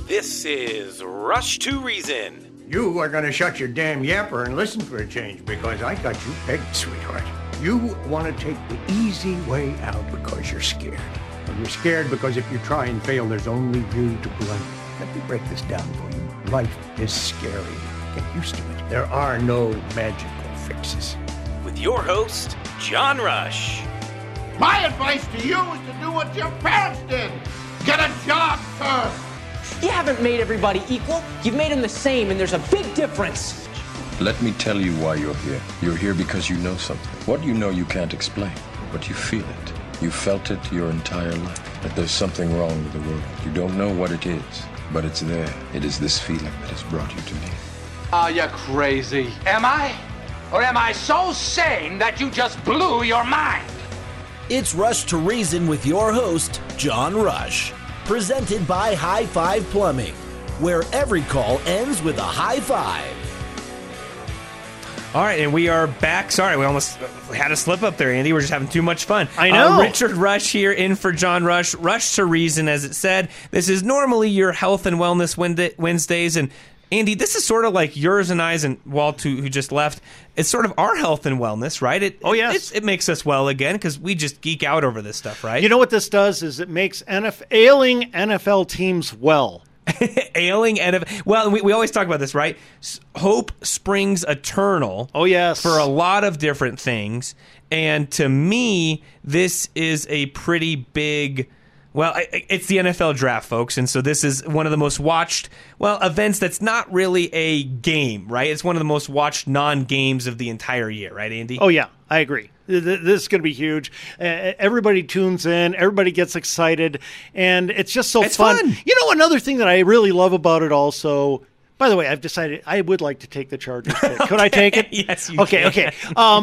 This is Rush to Reason. You are going to shut your damn yapper and listen for a change because I got you pegged, sweetheart. You want to take the easy way out because you're scared. And you're scared because if you try and fail, there's only you to blame. Let me break this down for you. Life is scary. Get used to it. There are no magical fixes. With your host, John Rush. My advice to you is to do what your parents did. Get a job, sir. You haven't made everybody equal. You've made them the same, and there's a big difference. Let me tell you why you're here. You're here because you know something. What you know you can't explain, but you feel it. You felt it your entire life, that there's something wrong with the world. You don't know what it is, but it's there. It is this feeling that has brought you to me. Are you crazy? Am I? Or am I so sane that you just blew your mind? It's Rush to Reason with your host, John Rush. Presented by High Five Plumbing, where every call ends with a high five. All right, and we are back. Sorry, we almost had a slip up there, Andy. We're just having too much fun. I know. Richard Rush here in for John Rush. Rush to Reason, as it said. This is normally your health and wellness Wednesdays, and Andy, this is sort of like yours and I's and Walt, who just left. It's sort of our health and wellness, right? It makes us well again because we just geek out over this stuff, right? You know what this does is it makes ailing NFL teams well. Ailing NFL. Well, we always talk about this, right? Hope springs eternal. Oh, yes. For a lot of different things. And to me, this is a pretty big... Well, it's the NFL draft, folks, and so this is one of the most watched, events that's not really a game, right? It's one of the most watched non-games of the entire year, right, Andy? Oh, yeah, I agree. This is going to be huge. Everybody tunes in. Everybody gets excited, and it's just so fun. You know, another thing that I really love about it also... By the way, I've decided I would like to take the Chargers pick. Could I take it? Yes, you can. Okay.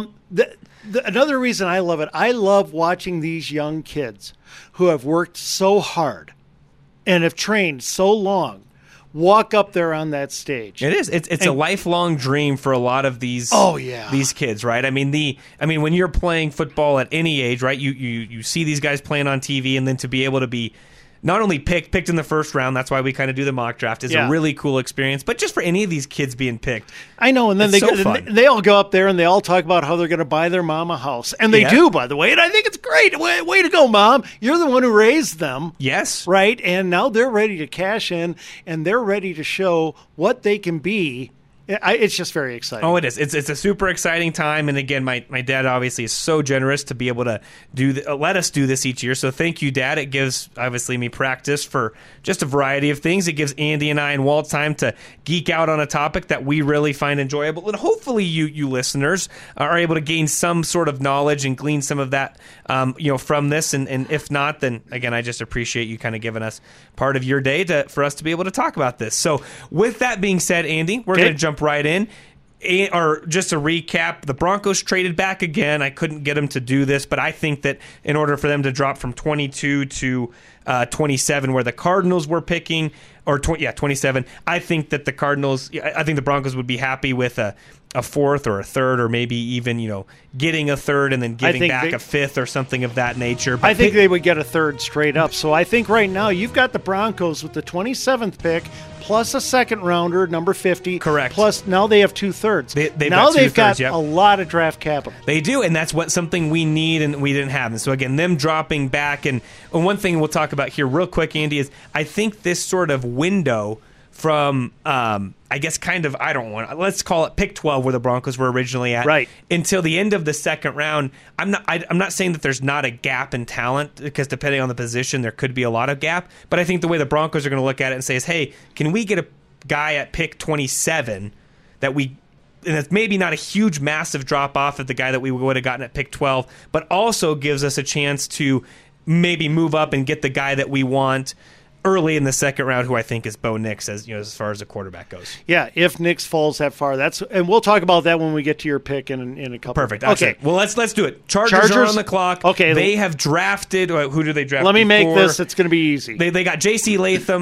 Another reason I love it, I love watching these young kids who have worked so hard and have trained so long walk up there on that stage. It is. It's a lifelong dream for a lot of these. These kids, right? I mean, when you're playing football at any age, right? You see these guys playing on TV, and then to be able to be not only picked in the first round, that's why we kind of do the mock draft, is a really cool experience, but just for any of these kids being picked. I know, and then they all go up there and they all talk about how they're going to buy their mom a house. And they do, by the way, and I think it's great. Way to go, Mom. You're the one who raised them. Yes. Right? And now they're ready to cash in, and they're ready to show what they can be. It's just very exciting. Oh, it is. It's a super exciting time. And again, my dad obviously is so generous to be able to let us do this each year. So thank you, Dad. It gives, obviously, me practice for just a variety of things. It gives Andy and I and Walt time to geek out on a topic that we really find enjoyable. And hopefully you listeners are able to gain some sort of knowledge and glean some of that from this. And if not, then, again, I just appreciate you kind of giving us part of your day for us to be able to talk about this. So with that being said, Andy, we're going to jump right in. Or just to recap, the Broncos traded back again. I couldn't get them to do this, but I think that in order for them to drop from 22 to 27, where the Cardinals were picking, or 27, I think that the Broncos would be happy with a fourth or a third, or maybe even getting a third and then giving back a fifth or something of that nature. But I think they would get a third straight up. So I think right now you've got the Broncos with the 27th pick plus a second rounder, number 50. Correct. Plus now they have 2/3. They've got a lot of draft capital. They do, and that's something we need and we didn't have. And so again, them dropping back, and one thing we'll talk about here real quick, Andy, is I think this sort of window from let's call it pick 12, where the Broncos were originally at, right, until the end of the second round. I'm not saying that there's not a gap in talent, because depending on the position there could be a lot of gap, but I think the way the Broncos are going to look at it and say is, hey, can we get a guy at pick 27 and it's maybe not a huge massive drop off of the guy that we would have gotten at pick 12, but also gives us a chance to maybe move up and get the guy that we want early in the second round, who I think is Bo Nix, as far as the quarterback goes. Yeah, if Nix falls that far, and we'll talk about that when we get to your pick in a couple. Perfect. Okay. Well, let's do it. Chargers are on the clock. Okay. They have drafted. Who do they draft? Let me make this. It's going to be easy. They got J.C. Latham.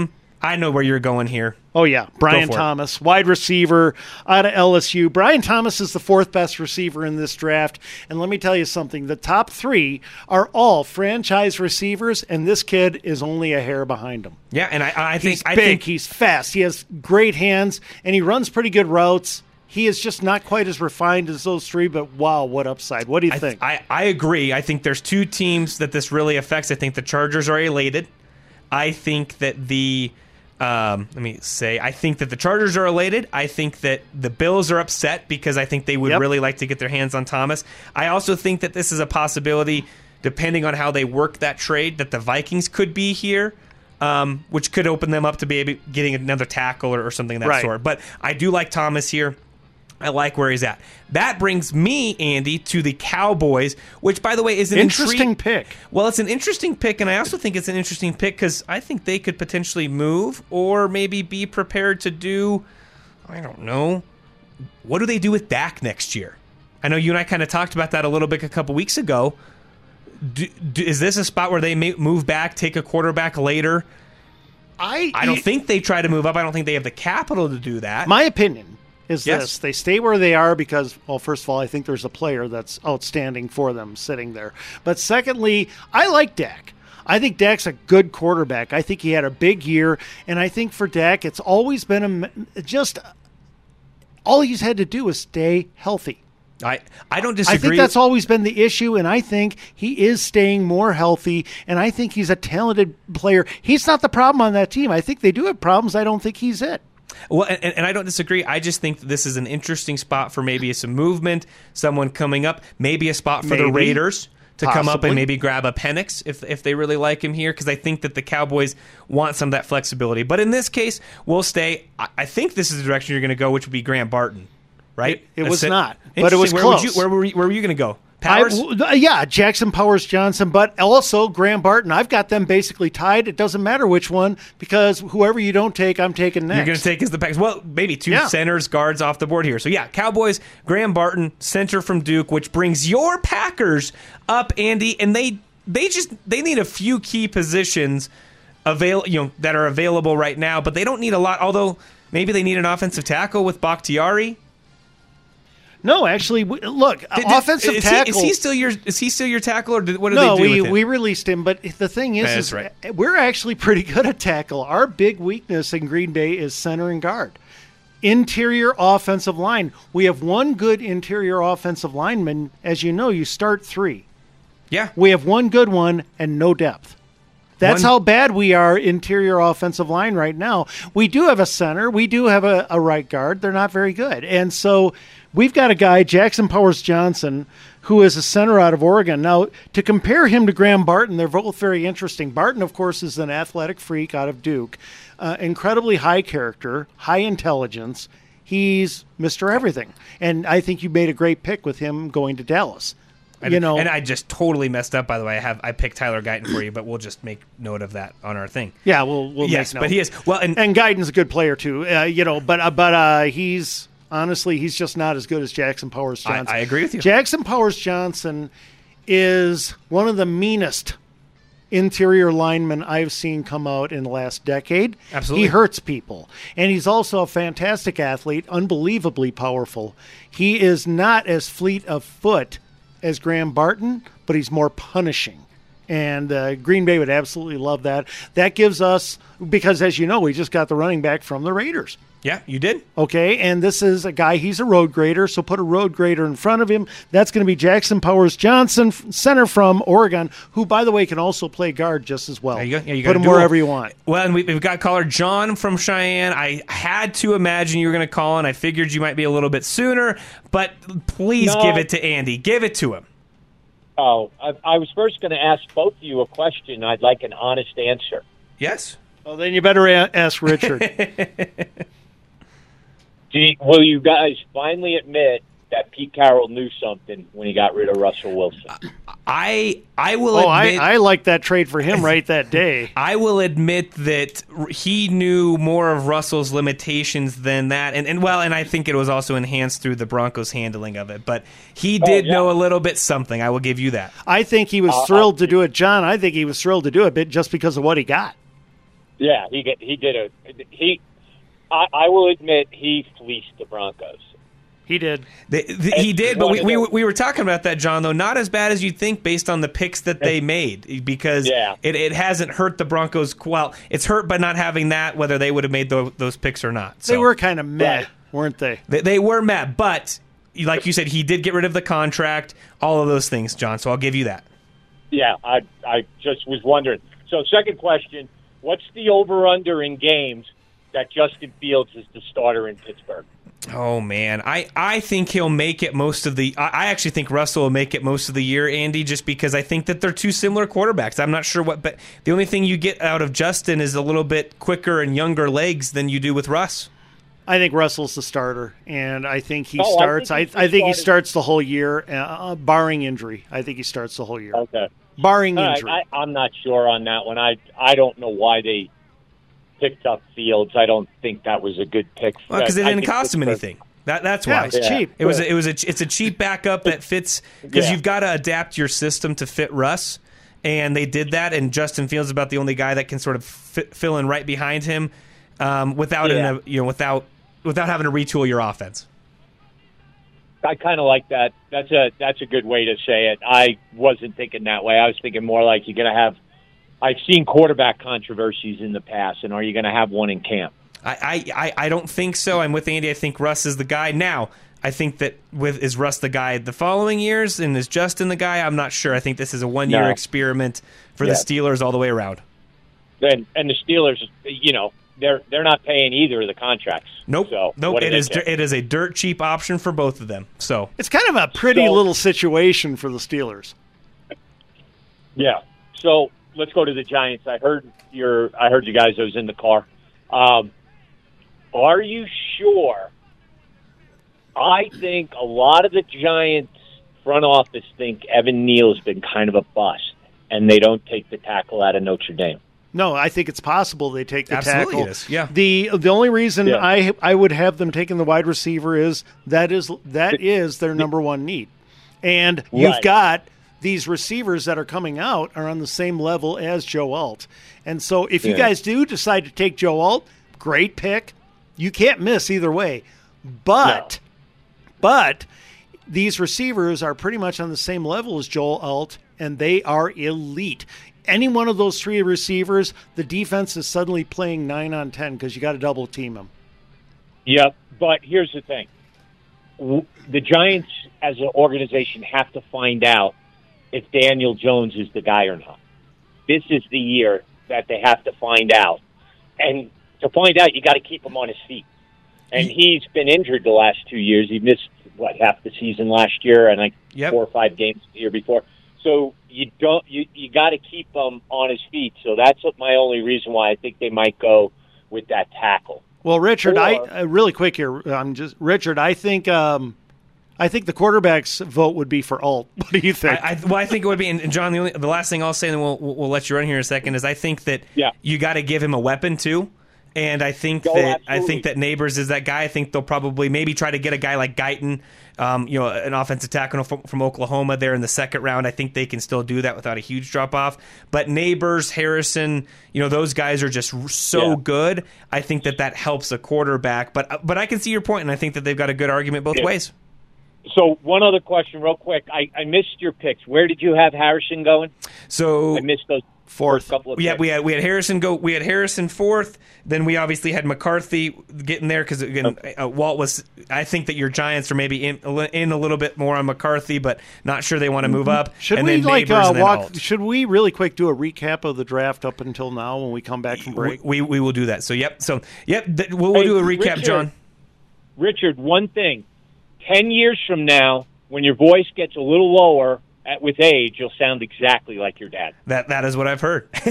I know where you're going here. Oh, yeah. Brian Thomas, wide receiver out of LSU. Brian Thomas is the 4th best receiver in this draft. And let me tell you something. The top 3 are all franchise receivers, and this kid is only a hair behind him. Yeah, and I think... He's big, he's fast, he has great hands, and he runs pretty good routes. He is just not quite as refined as those 3, but wow, what upside. What do you think? I agree. I think there's 2 teams that this really affects. I think the Chargers are elated. I think that I think that the Chargers are elated. I think that the Bills are upset because I think they would really like to get their hands on Thomas. I also think that this is a possibility, depending on how they work that trade, that the Vikings could be here, which could open them up to be getting another tackle or something of that sort. But I do like Thomas here. I like where he's at. That brings me, Andy, to the Cowboys, which, by the way, is an interesting pick. Well, it's an interesting pick, and I also think it's an interesting pick because I think they could potentially move or maybe be prepared to do, I don't know, what do they do with Dak next year? I know you and I kind of talked about that a little bit a couple weeks ago. Is this a spot where they may move back, take a quarterback later? I don't think they try to move up. I don't think they have the capital to do that. My opinion is this. They stay where they are because, well, first of all, I think there's a player that's outstanding for them sitting there. But secondly, I like Dak. I think Dak's a good quarterback. I think he had a big year, and I think for Dak, it's always been all he's had to do is stay healthy. I don't disagree. I think that's always been the issue, and I think he is staying more healthy, and I think he's a talented player. He's not the problem on that team. I think they do have problems. I don't think he's it. Well, and I don't disagree. I just think that this is an interesting spot for maybe some movement, someone coming up, maybe a spot for the Raiders to come up and maybe grab a Penix if they really like him here, because I think that the Cowboys want some of that flexibility. But in this case, we'll stay. I think this is the direction you're going to go, which would be Graham Barton, right? It was not, but it was close. Where were you going to go? Powers? Jackson Powers Johnson, but also Graham Barton. I've got them basically tied. It doesn't matter which one because whoever you don't take, I'm taking next. You're going to take as the Packers. Well, maybe 2 centers, guards off the board here. So, Cowboys, Graham Barton, center from Duke, which brings your Packers up, Andy, and they need a few key positions that are available right now, but they don't need a lot, although maybe they need an offensive tackle with Bakhtiari. No, actually, look, offensive tackle. Is he still your tackle, or what do they do with him? No, we released him, but the thing is we're actually pretty good at tackle. Our big weakness in Green Bay is center and guard. Interior offensive line. We have one good interior offensive lineman. As you know, you start 3. Yeah. We have one good one and no depth. That's how bad we are interior offensive line right now. We do have a center. We do have a right guard. They're not very good. And so we've got a guy, Jackson Powers Johnson, who is a center out of Oregon. Now, to compare him to Graham Barton, they're both very interesting. Barton, of course, is an athletic freak out of Duke. Incredibly high character, high intelligence. He's Mr. Everything. And I think you made a great pick with him going to Dallas. And I just totally messed up, by the way. I picked Tyler Guyton for you, but we'll just make note of that on our thing. Yeah, we'll make note. But he is and Guyton's a good player too. But he's honestly he's just not as good as Jackson Powers Johnson. I agree with you. Jackson Powers Johnson is one of the meanest interior linemen I've seen come out in the last decade. Absolutely. He hurts people. And he's also a fantastic athlete, unbelievably powerful. He is not as fleet of foot as Graham Barton, but he's more punishing. And Green Bay would absolutely love that. That gives us, because as you know, we just got the running back from the Raiders. Yeah, you did. Okay, and this is a guy, he's a road grader, so put a road grader in front of him. That's going to be Jackson Powers Johnson, center from Oregon, who, by the way, can also play guard just as well. There you go. Yeah, put him wherever you want. Well, and we've got caller John from Cheyenne. I had to imagine you were going to call, and I figured you might be a little bit sooner, but please give it to Andy. Give it to him. Oh, I was first going to ask both of you a question. I'd like an honest answer. Yes. Well, then you better ask Richard. Will you guys finally admit that Pete Carroll knew something when he got rid of Russell Wilson? I will admit... I liked that trade for him right that day. I will admit that he knew more of Russell's limitations than that. And I think it was also enhanced through the Broncos' handling of it. But he did know a little bit something. I will give you that. I think he was thrilled to do it, John. I think he was thrilled to do it just because of what he got. Yeah, I will admit he fleeced the Broncos. He did. He did, but we were talking about that, John, though. Not as bad as you'd think based on the picks that they made, because it hasn't hurt the Broncos. Well, it's hurt by not having that, whether they would have made those picks or not. So. They were kind of meh, weren't they? They were meh, but like you said, he did get rid of the contract, all of those things, John, so I'll give you that. Yeah, I just was wondering. So second question, what's the over-under in games that Justin Fields is the starter in Pittsburgh? Oh, man. I think he'll make it most of the... I actually think Russell will make it most of the year, Andy, just because I think that they're two similar quarterbacks. I'm not sure what... But the only thing you get out of Justin is a little bit quicker and younger legs than you do with Russ. I think Russell's the starter, and I think he starts... I think he starts the whole year, barring injury. I think he starts the whole year. Okay. Barring injury. I'm not sure on that one. I don't know why they picked up Fields. I don't think that was a good pick. Well, because it didn't cost him anything. That's why. It's cheap. It's a cheap backup that fits, because you've got to adapt your system to fit Russ, and they did that. And Justin Fields is about the only guy that can sort of fill in right behind him without having to retool your offense. I kind of like that. That's a good way to say it. I wasn't thinking that way. I was thinking more like you're going to have. I've seen quarterback controversies in the past, and are you going to have one in camp? I don't think so. I'm with Andy. I think Russ is the guy. Now, I think that is Russ the guy the following years, and is Justin the guy? I'm not sure. I think this is a one-year experiment for the Steelers all the way around. And the Steelers, they're not paying either of the contracts. Nope. So nope. It is a dirt cheap option for both of them. So it's kind of a pretty little situation for the Steelers. Yeah. So let's go to the Giants. I heard you guys. I was in the car. Are you sure? I think a lot of the Giants front office think Evan Neal's been kind of a bust, and they don't take the tackle out of Notre Dame. No, I think it's possible they take the Absolutely tackle. It is. Yeah. The only reason I would have them taking the wide receiver is that is their number one need. And you've got these receivers that are coming out are on the same level as Joe Alt. And so if you guys do decide to take Joe Alt, great pick. You can't miss either way. But these receivers are pretty much on the same level as Joe Alt, and they are elite. Any one of those three receivers, the defense is suddenly playing 9 on 10 because you got to double team them. Yep, but here's the thing. The Giants, as an organization, have to find out if Daniel Jones is the guy or not. This is the year that they have to find out. And to find out, you got to keep him on his feet. And he's been injured the last 2 years. He missed, half the season last year and 4 or 5 games the year before. So you got to keep him on his feet. So that's my only reason why I think they might go with that tackle. Well, Richard, really quick here. Richard. I think the quarterback's vote would be for Alt. What do you think? I think it would be. And John, the last thing I'll say, and we'll let you run here in a second, is I think that you got to give him a weapon too. And I think that Neighbors is that guy. I think they'll probably maybe try to get a guy like Guyton, an offensive tackle from Oklahoma there in the second round. I think they can still do that without a huge drop off. But Neighbors, Harrison, those guys are just so good. I think that helps a quarterback. But I can see your point, and I think that they've got a good argument both ways. So one other question real quick. I missed your picks. Where did you have Harrison going? So I missed those. Fourth. We had Harrison go. We had Harrison fourth. Then we obviously had McCarthy getting there because again, Walt was. I think that your Giants are maybe in a little bit more on McCarthy, but not sure they want to move up. Should we walk? Should we really quick do a recap of the draft up until now when we come back from break? We will do that. We'll do a recap, John. Richard, one thing: 10 years from now, when your voice gets a little lower. With age, you'll sound exactly like your dad. That is what I've heard. Have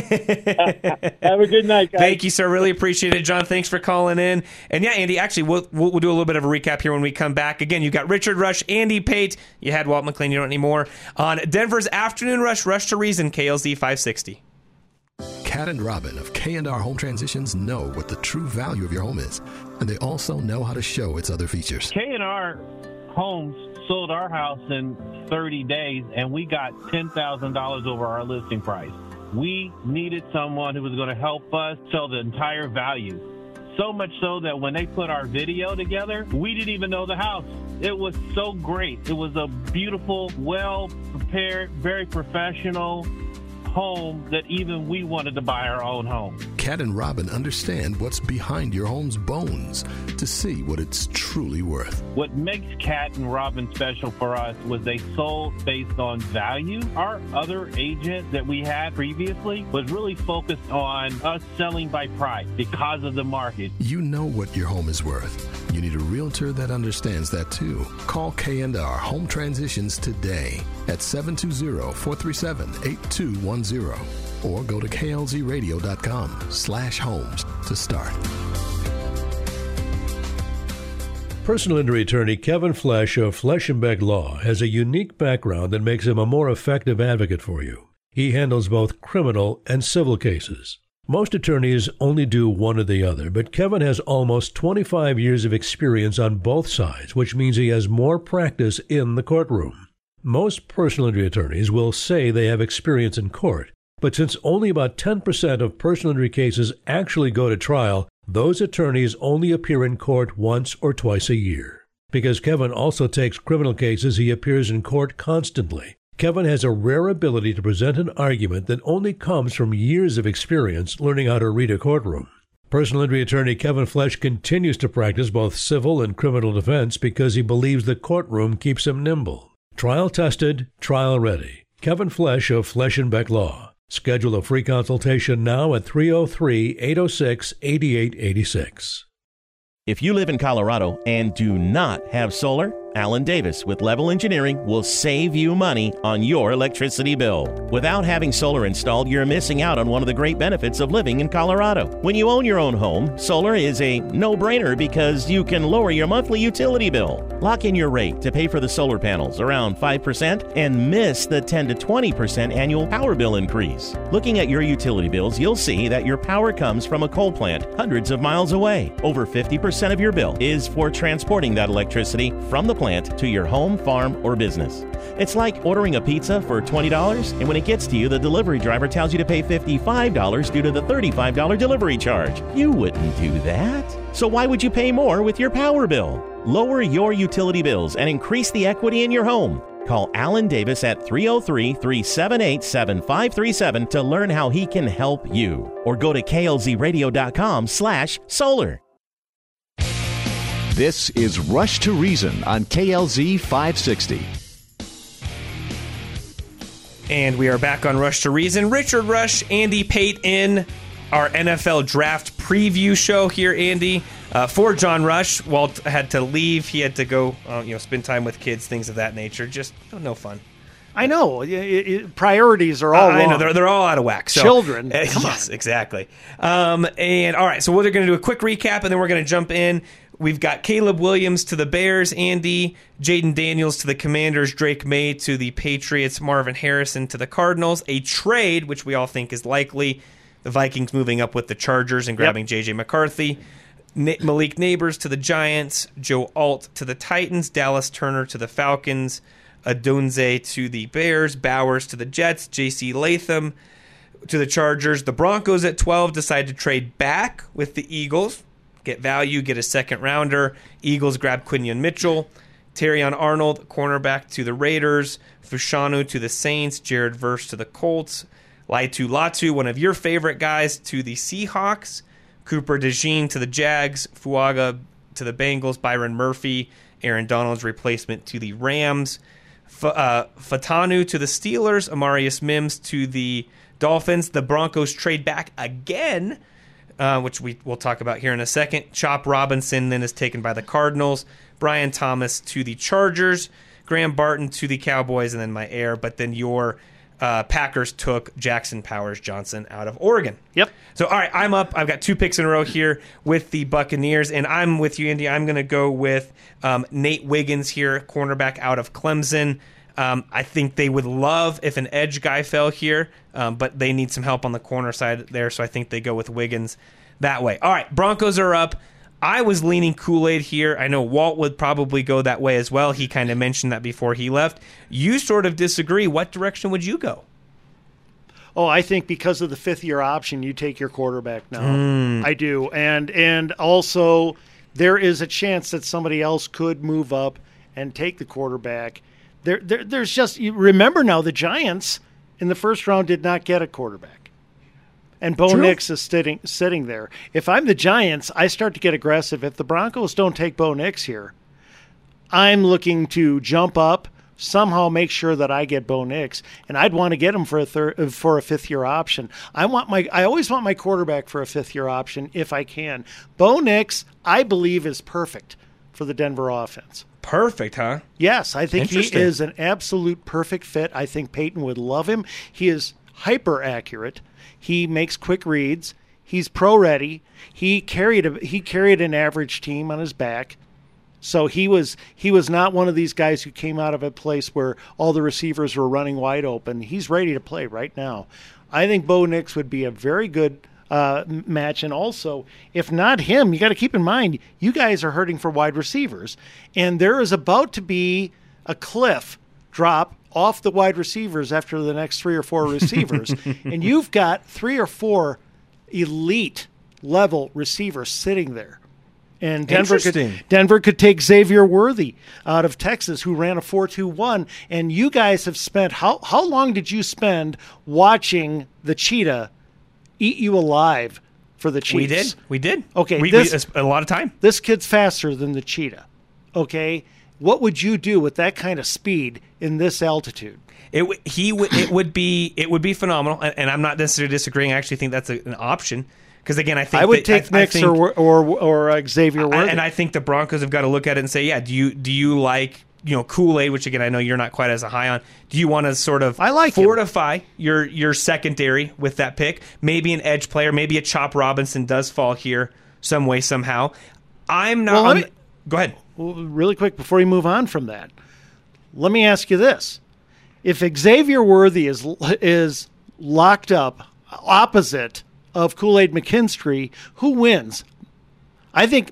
a good night, guys. Thank you, sir. Really appreciate it, John. Thanks for calling in. And Andy, actually, we'll do a little bit of a recap here when we come back. Again, you got Richard Rush, Andy Pate. You had Walt McLean. You don't anymore. On Denver's Afternoon Rush, Rush to Reason, KLZ 560. Kat and Robin of K&R Home Transitions know what the true value of your home is, and they also know how to show its other features. K&R Homes sold our house in 30 days, and we got $10,000 over our listing price. We needed someone who was going to help us sell the entire value. So much so that when they put our video together, we didn't even know the house. It was so great. It was a beautiful, well-prepared, very professional home that even we wanted to buy our own home. Cat and Robin understand what's behind your home's bones to see what it's truly worth. What makes Cat and Robin special for us was they sold based on value. Our other agent that we had previously was really focused on us selling by price because of the market. You know what your home is worth. You need a realtor that understands that too. Call K&R Home Transitions today at 720-437-8210 or go to klzradio.com/homes to start. Personal injury attorney Kevin Flesh of Flesh & Beck Law has a unique background that makes him a more effective advocate for you. He handles both criminal and civil cases. Most attorneys only do one or the other, but Kevin has almost 25 years of experience on both sides, which means he has more practice in the courtroom. Most personal injury attorneys will say they have experience in court, but since only about 10% of personal injury cases actually go to trial, those attorneys only appear in court once or twice a year. Because Kevin also takes criminal cases, he appears in court constantly. Kevin has a rare ability to present an argument that only comes from years of experience learning how to read a courtroom. Personal injury attorney Kevin Flesh continues to practice both civil and criminal defense because he believes the courtroom keeps him nimble. Trial tested, trial ready. Kevin Flesh of Flesh & Beck Law. Schedule a free consultation now at 303-806-8886. If you live in Colorado and do not have solar, Alan Davis with Level Engineering will save you money on your electricity bill. Without having solar installed, you're missing out on one of the great benefits of living in Colorado. When you own your own home, solar is a no-brainer because you can lower your monthly utility bill. Lock in your rate to pay for the solar panels around 5% and miss the 10 to 20% annual power bill increase. Looking at your utility bills, you'll see that your power comes from a coal plant hundreds of miles away. Over 50% of your bill is for transporting that electricity from the plant to your home, farm, or business. It's like ordering a pizza for $20, and when it gets to you, the delivery driver tells you to pay $55 due to the $35 delivery charge. You wouldn't do that. So why would you pay more with your power bill? Lower your utility bills and increase the equity in your home. Call Alan Davis at 303-378-7537 to learn how he can help you. Or go to klzradio.com/solar. This is Rush to Reason on KLZ 560. And we are back on Rush to Reason. Richard Rush, Andy Pate in our NFL draft preview show here, Andy. For John Rush, Walt had to leave. He had to go, spend time with kids, things of that nature. Just no fun. I know. Priorities are all wrong. I know. They're all out of whack. So, children. Yes, exactly. And all right, so we're going to do a quick recap, and then we're going to jump in. We've got Caleb Williams to the Bears, Andy, Jaden Daniels to the Commanders, Drake May to the Patriots, Marvin Harrison to the Cardinals, a trade, which we all think is likely, the Vikings moving up with the Chargers and grabbing J.J. McCarthy, Malik Neighbors to the Giants, Joe Alt to the Titans, Dallas Turner to the Falcons, Adonze to the Bears, Bowers to the Jets, J.C. Latham to the Chargers. The Broncos at 12 decide to trade back with the Eagles. Get value, get a second rounder. Eagles grab Quinion Mitchell. Terrion Arnold, cornerback to the Raiders. Fushanu to the Saints. Jared Verse to the Colts. Laitu Latu, one of your favorite guys, to the Seahawks. Cooper DeJean to the Jags. Fuaga to the Bengals. Byron Murphy, Aaron Donald's replacement, to the Rams. Fatanu to the Steelers. Amarius Mims to the Dolphins. The Broncos trade back again, which we'll talk about here in a second. Chop Robinson then is taken by the Cardinals. Brian Thomas to the Chargers. Graham Barton to the Cowboys, and then my heir. But then your Packers took Jackson Powers Johnson out of Oregon. Yep. So, all right, I'm up. I've got 2 picks in a row here with the Buccaneers, and I'm with you, Andy. I'm going to go with Nate Wiggins here, cornerback out of Clemson. I think they would love if an edge guy fell here, but they need some help on the corner side there, so I think they go with Wiggins that way. All right, Broncos are up. I was leaning Kool-Aid here. I know Walt would probably go that way as well. He kind of mentioned that before he left. You sort of disagree. What direction would you go? Oh, I think because of the fifth-year option, you take your quarterback now. I do. And also, there is a chance that somebody else could move up and take the quarterback. There's just – remember now, the Giants in the first round did not get a quarterback. And Bo Nix is sitting there. If I'm the Giants, I start to get aggressive. If the Broncos don't take Bo Nix here, I'm looking to jump up, somehow make sure that I get Bo Nix, and I'd want to get him for a fifth-year option. I always want my quarterback for a fifth-year option if I can. Bo Nix, I believe, is perfect for the Denver offense. Perfect, huh? Yes, I think he is an absolute perfect fit. I think Peyton would love him. He is hyper accurate. He makes quick reads. He's pro ready. He carried an average team on his back. So he was not one of these guys who came out of a place where all the receivers were running wide open. He's ready to play right now. I think Bo Nix would be a very good match. And also, if not him, you got to keep in mind, you guys are hurting for wide receivers. And there is about to be a cliff drop off the wide receivers after the next 3 or 4 receivers. And you've got 3 or 4 elite level receivers sitting there. And Denver could take Xavier Worthy out of Texas, who ran a 4.21. And you guys have spent how long did you spend watching the cheetah eat you alive for the Chiefs? We did. Okay, we a lot of time. This kid's faster than the cheetah. Okay, what would you do with that kind of speed in this altitude? It would be phenomenal, and I'm not necessarily disagreeing. I actually think that's an option. Because again, I think I would take Nix or Xavier Worthy, and I think the Broncos have got to look at it and say, yeah, do you like Kool-Aid, which again I know you're not quite as high on. Do you want to sort of fortify your secondary with that pick? Maybe an edge player, maybe a Chop Robinson does fall here some way somehow. I'm not. Go ahead. Well, really quick before you move on from that, let me ask you this: if Xavier Worthy is locked up opposite of Kool-Aid McKinstry, who wins? I think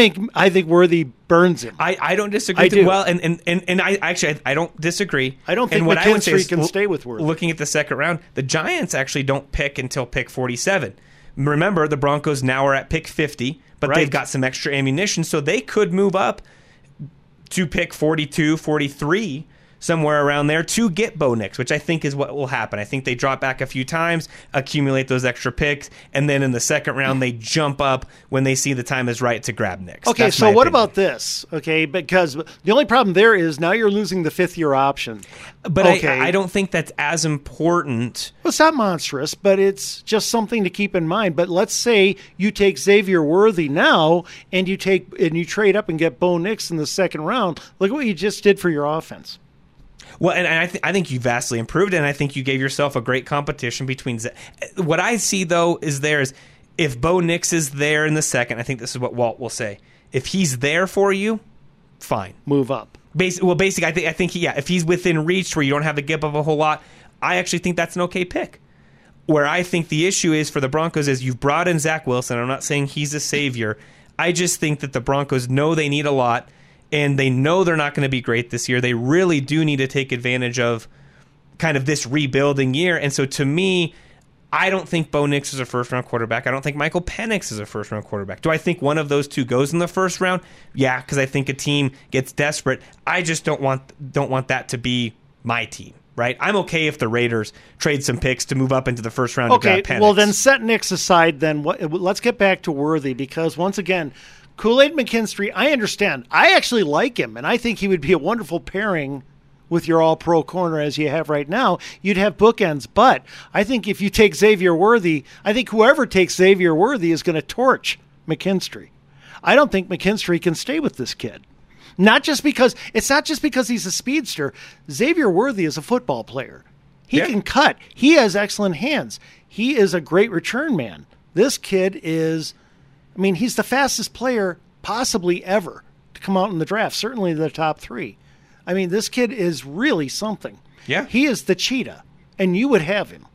Worthy burns him. I don't disagree. I do. Well, and I don't disagree. I don't think McKinstry can stay with Worthy. Looking at the second round, the Giants actually don't pick until pick 47. Remember, the Broncos now are at pick 50, but they've got some extra ammunition, so they could move up to pick 42, 43, somewhere around there to get Bo Nix, which I think is what will happen. I think they drop back a few times, accumulate those extra picks, and then in the second round they jump up when they see the time is right to grab Nix. Okay, That's so my what opinion. about this? Okay, because the only problem there is now you're losing the fifth-year option. But I don't think that's as important. Well, it's not monstrous, but it's just something to keep in mind. But let's say you take Xavier Worthy now, and you trade up and get Bo Nix in the second round. Look at what you just did for your offense. Well, and I think you vastly improved, and I think you gave yourself a great competition between. What I see though is if Bo Nix is there in the second, I think this is what Walt will say. If he's there for you, fine, move up. Basically, I think if he's within reach where you don't have to give up a whole lot, I actually think that's an okay pick. Where I think the issue is for the Broncos is you've brought in Zach Wilson. I'm not saying he's a savior. I just think that the Broncos know they need a lot. And they know they're not going to be great this year. They really do need to take advantage of kind of this rebuilding year. And so to me, I don't think Bo Nix is a first-round quarterback. I don't think Michael Penix is a first-round quarterback. Do I think one of those two goes in the first round? Yeah, because I think a team gets desperate. I just don't want that to be my team, right? I'm okay if the Raiders trade some picks to move up into the first round to grab Penix. Well, then set Nix aside then. Let's get back to Worthy because, once again, Kool-Aid McKinstry, I understand. I actually like him, and I think he would be a wonderful pairing with your all-pro corner as you have right now. You'd have bookends, but I think if you take Xavier Worthy, I think whoever takes Xavier Worthy is going to torch McKinstry. I don't think McKinstry can stay with this kid. It's not just because he's a speedster. Xavier Worthy is a football player. He can cut. He has excellent hands. He is a great return man. This kid is... he's the fastest player possibly ever to come out in the draft, certainly the top 3. This kid is really something. Yeah. He is the cheetah, and you would have him.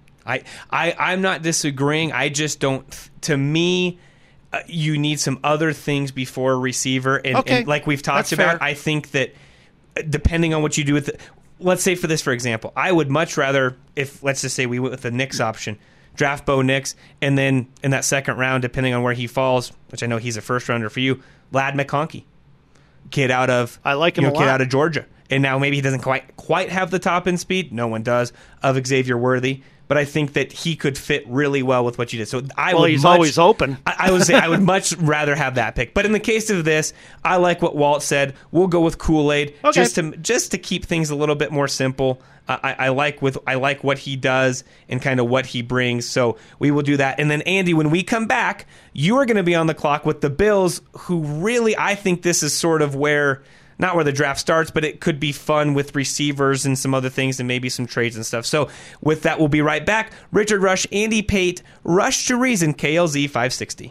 I'm not disagreeing. I just don't, to me, you need some other things before receiver. And like we've talked about, I think that depending on what you do with let's say for example, I would much rather, if let's just say we went with the Nix option, draft Bo Nix, and then in that second round, depending on where he falls, which I know he's a first rounder for you, Ladd McConkey, kid out of I like him a lot. Kid out of Georgia, and now maybe he doesn't quite have the top end speed. No one does of Xavier Worthy. But I think that he could fit really well with what you did. So he's always open. I would say I would much rather have that pick. But in the case of this, I like what Walt said. We'll go with Kool-Aid just to keep things a little bit more simple. I like what he does and kind of what he brings. So we will do that. And then Andy, when we come back, you are going to be on the clock with the Bills, who really, I think this is sort of not where the draft starts, but it could be fun with receivers and some other things and maybe some trades and stuff. So with that, we'll be right back. Richard Rush, Andy Pate, Rush to Reason, KLZ 560.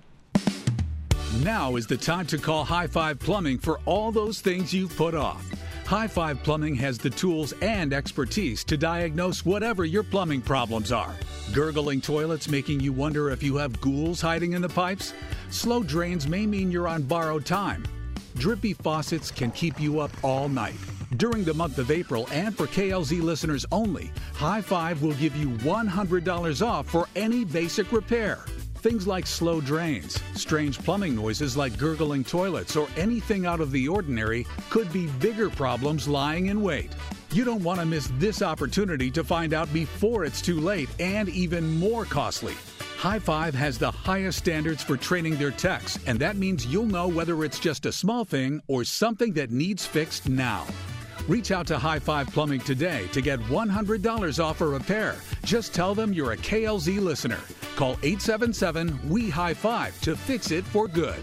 Now is the time to call High Five Plumbing for all those things you've put off. High Five Plumbing has the tools and expertise to diagnose whatever your plumbing problems are. Gurgling toilets making you wonder if you have ghouls hiding in the pipes? Slow drains may mean you're on borrowed time. Drippy faucets can keep you up all night. During the month of April, and for KLZ listeners only, High Five will give you $100 off for any basic repair. Things like slow drains, strange plumbing noises like gurgling toilets, or anything out of the ordinary could be bigger problems lying in wait. You don't want to miss this opportunity to find out before it's too late and even more costly. High Five has the highest standards for training their techs, and that means you'll know whether it's just a small thing or something that needs fixed now. Reach out to High Five Plumbing today to get $100 off a repair. Just tell them you're a KLZ listener. Call 877-WE-HIGH-FIVE to fix it for good.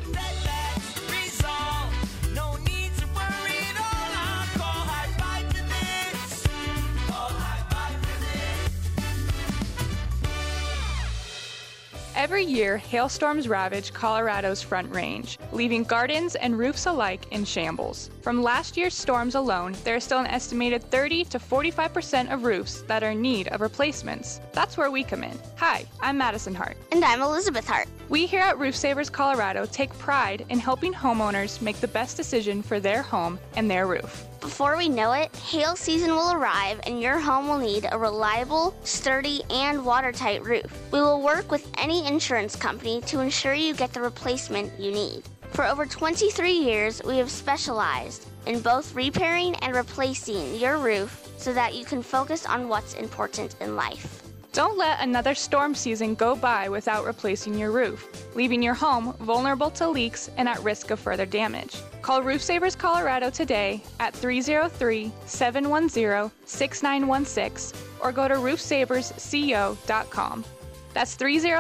Every year, hailstorms ravage Colorado's Front Range, leaving gardens and roofs alike in shambles. From last year's storms alone, there is still an estimated 30 to 45% of roofs that are in need of replacements. That's where we come in. Hi, I'm Madison Hart. And I'm Elizabeth Hart. We here at Roof Savers Colorado take pride in helping homeowners make the best decision for their home and their roof. Before we know it, hail season will arrive and your home will need a reliable, sturdy, and watertight roof. We will work with any insurance company to ensure you get the replacement you need. For over 23 years, we have specialized in both repairing and replacing your roof so that you can focus on what's important in life. Don't let another storm season go by without replacing your roof, leaving your home vulnerable to leaks and at risk of further damage. Call Roof Savers Colorado today at 303-710-6916 or go to roofsaversco.com. That's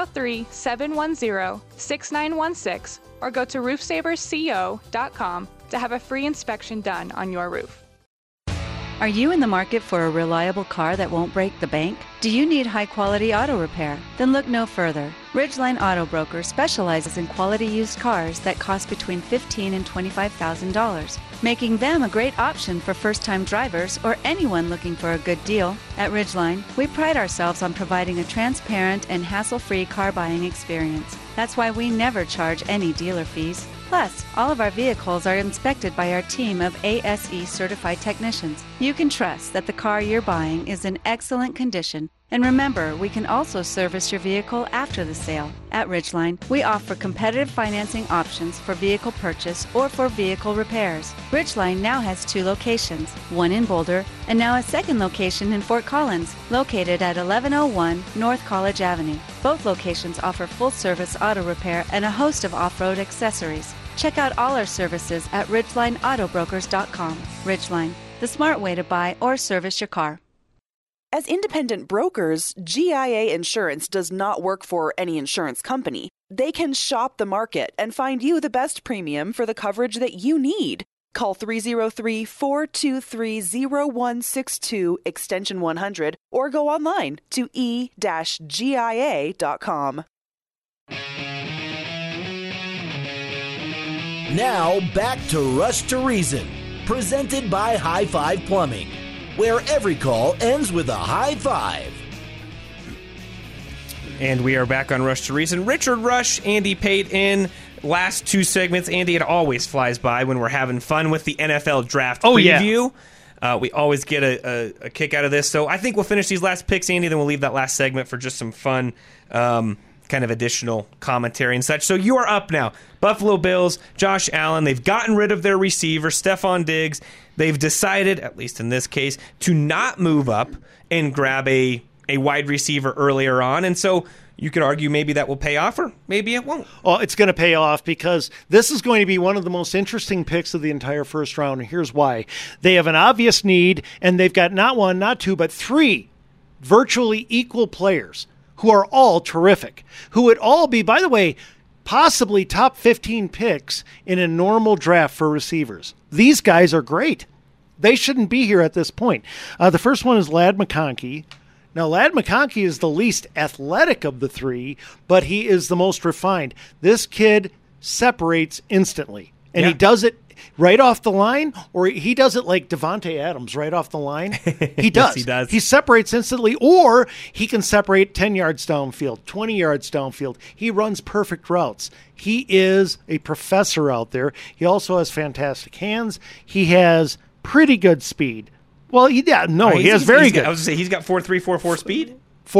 303-710-6916 or go to roofsaversco.com to have a free inspection done on your roof. Are you in the market for a reliable car that won't break the bank? Do you need high-quality auto repair? Then look no further. Ridgeline Auto Broker specializes in quality used cars that cost between $15,000 and $25,000, making them a great option for first-time drivers or anyone looking for a good deal. At Ridgeline, we pride ourselves on providing a transparent and hassle-free car buying experience. That's why we never charge any dealer fees. Plus, all of our vehicles are inspected by our team of ASE certified technicians. You can trust that the car you're buying is in excellent condition. And remember, we can also service your vehicle after the sale. At Ridgeline, we offer competitive financing options for vehicle purchase or for vehicle repairs. Ridgeline now has 2 locations, one in Boulder and now a second location in Fort Collins, located at 1101 North College Avenue. Both locations offer full-service auto repair and a host of off-road accessories. Check out all our services at RidgelineAutobrokers.com. Ridgeline, the smart way to buy or service your car. As independent brokers, GIA Insurance does not work for any insurance company. They can shop the market and find you the best premium for the coverage that you need. Call 303-423-0162, extension 100, or go online to e-gia.com. Now back to Rush to Reason, presented by High Five Plumbing, where every call ends with a high five. And we are back on Rush to Reason. Richard Rush, Andy Pate in. Last 2 segments, Andy, it always flies by when we're having fun with the NFL draft preview. We always get a kick out of this. So I think we'll finish these last picks, Andy, then we'll leave that last segment for just some fun kind of additional commentary and such. So you are up now. Buffalo Bills, Josh Allen, they've gotten rid of their receiver, Stephon Diggs. They've decided, at least in this case, to not move up and grab a wide receiver earlier on. And so you could argue maybe that will pay off, or maybe it won't. Well, it's going to pay off because this is going to be one of the most interesting picks of the entire first round, and here's why. They have an obvious need, and they've got not one, not two, but three virtually equal players who are all terrific, who would all be, by the way, possibly top 15 picks in a normal draft for receivers. These guys are great. They shouldn't be here at this point. The first one is Ladd McConkey. Now, Ladd McConkey is the least athletic of the three, but he is the most refined. This kid separates instantly, and he does it right off the line, or he does it like Devontae Adams right off the line. He does. Yes, he does. He separates instantly, or he can separate 10 yards downfield, 20 yards downfield. He runs perfect routes. He is a professor out there. He also has fantastic hands. He has pretty good speed. Well, he has very good. I was going to say, he's got 4.3, 4.4 speed?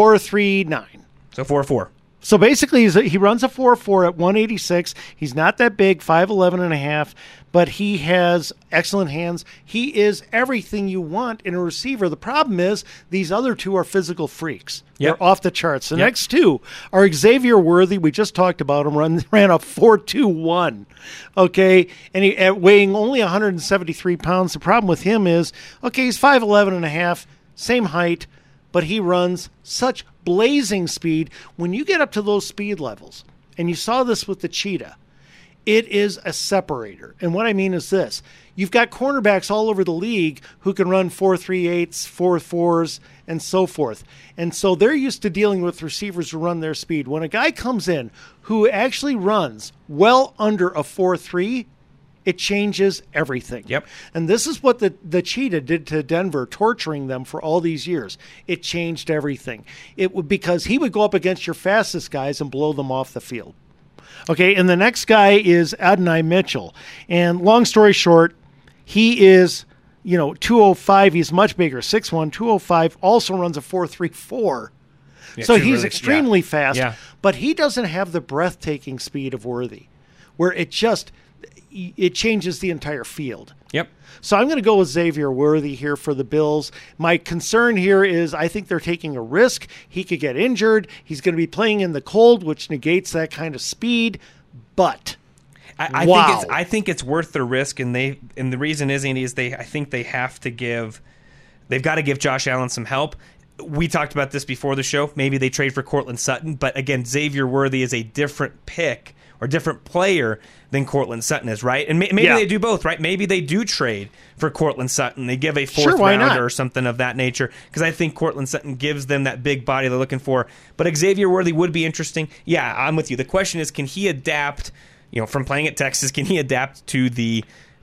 4.39. So 4.4. So basically, he runs a 4.4 at 186. He's not that big, 5'11 and a half, but he has excellent hands. He is everything you want in a receiver. The problem is these other two are physical freaks. Yep. They're off the charts. The next two are Xavier Worthy. We just talked about him. Ran a 4.21. Okay, and he weighing only 173 pounds. The problem with him is, okay, he's 5'11 and a half, same height, but he runs such blazing speed. When you get up to those speed levels, and you saw this with the Cheetah, it is a separator. And what I mean is this. You've got cornerbacks all over the league who can run 4.38s, 4.4s, and so forth. And so they're used to dealing with receivers who run their speed. When a guy comes in who actually runs well under a 4.3, it changes everything. Yep. And this is what the Cheetah did to Denver, torturing them for all these years. It changed everything. Because he would go up against your fastest guys and blow them off the field. Okay, and the next guy is Adonai Mitchell. And long story short, he is, 205. He's much bigger, 6'1", 205, also runs a 4.34. Yeah, so he's extremely fast, Yeah. but he doesn't have the breathtaking speed of Worthy, where it changes the entire field. Yep. So I'm going to go with Xavier Worthy here for the Bills. My concern here is I think they're taking a risk. He could get injured. He's going to be playing in the cold, which negates that kind of speed. But I think it's worth the risk, and the reason is, Andy, is I think they've got to give Josh Allen some help. We talked about this before the show. Maybe they trade for Cortland Sutton, but again, Xavier Worthy is a different pick or different player than Cortland Sutton is, right? And maybe they do both, right? Maybe they do trade for Cortland Sutton. They give a fourth rounder or something of that nature, because I think Cortland Sutton gives them that big body they're looking for. But Xavier Worthy would be interesting. Yeah, I'm with you. The question is, can he adapt, from playing at Texas, can he adapt to the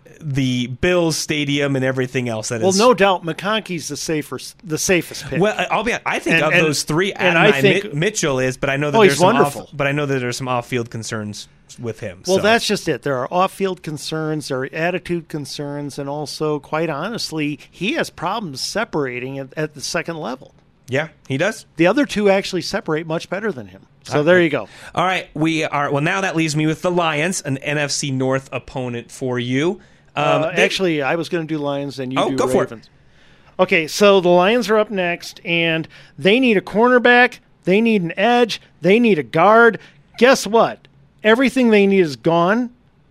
Bills stadium and everything else that is? Well, no doubt McConkey's the safest pick. Well, I'll be honest, I think of those three, Mitchell is, but I know that there's some off-field concerns with him. Well, that's just it. There are off-field concerns, there are attitude concerns, and also, quite honestly, he has problems separating at the second level. Yeah, he does. The other two actually separate much better than him. So there you go. All right, now that leaves me with the Lions, an NFC North opponent for you. Actually, I was going to do Lions, and you do go Ravens. For it. Okay, so the Lions are up next, and they need a cornerback, they need an edge, they need a guard. Guess what? Everything they need is gone.